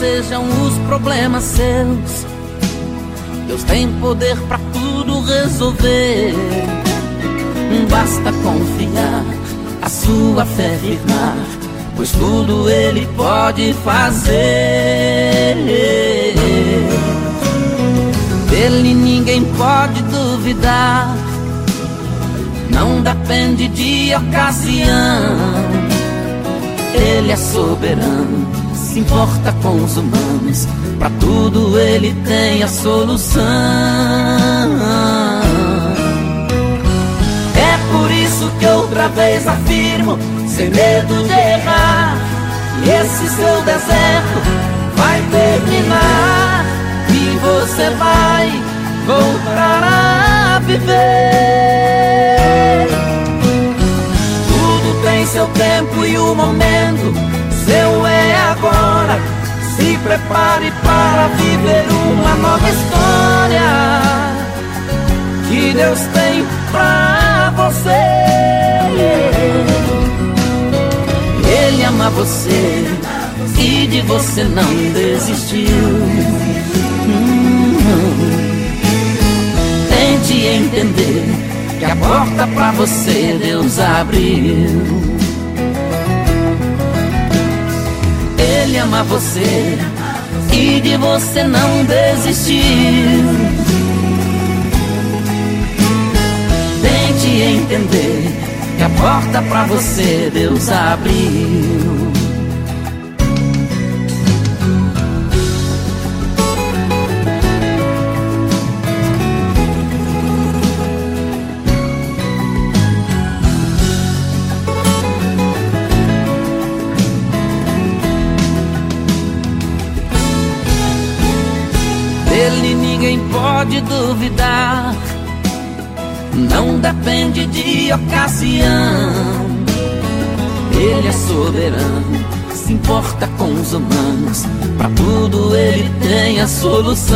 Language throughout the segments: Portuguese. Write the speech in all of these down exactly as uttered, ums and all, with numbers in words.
sejam os problemas seus, Deus tem poder pra tudo resolver. Basta confiar, a sua fé firmar, pois tudo Ele pode fazer. Dele ninguém pode duvidar, não depende de ocasião. Ele é soberano, se importa com os humanos, pra tudo Ele tem a solução. É por isso que outra vez afirmo, sem medo de errar, que esse seu deserto vai terminar e você vai voltar a viver. Tudo tem seu tempo e o momento seu é agora. Se prepare para viver uma nova história que Deus tem pra você. Ele ama você e de você não desistiu. Hum, tente entender que a porta pra você Deus abriu. Ele ama você e de você não desistiu. Tente entender que a porta pra você Deus abriu. Dele ninguém pode duvidar, não depende de ocasião. Ele é soberano, se importa com os humanos, pra tudo Ele tem a solução.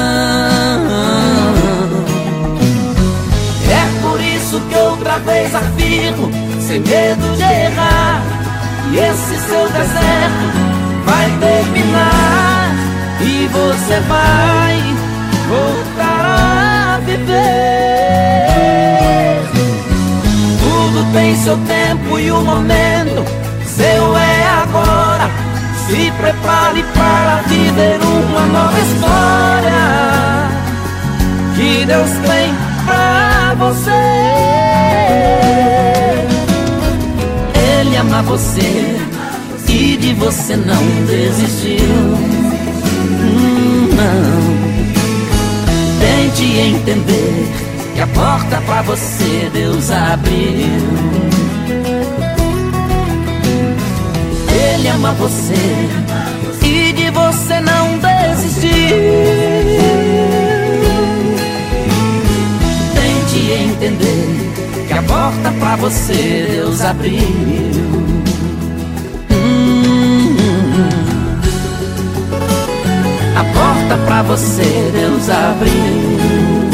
É por isso que outra vez afirmo, sem medo de errar, que esse seu deserto vai terminar e você vai voltar a viver. Tudo tem seu tempo e o momento seu é agora. Se prepare para viver uma nova história que Deus tem pra você. Ele ama você e de você não desistiu. Não, tente entender que a porta pra você Deus abriu. Ele ama você e de você não desistiu. Tente entender que a porta pra você Deus abriu. A porta pra você Deus abriu.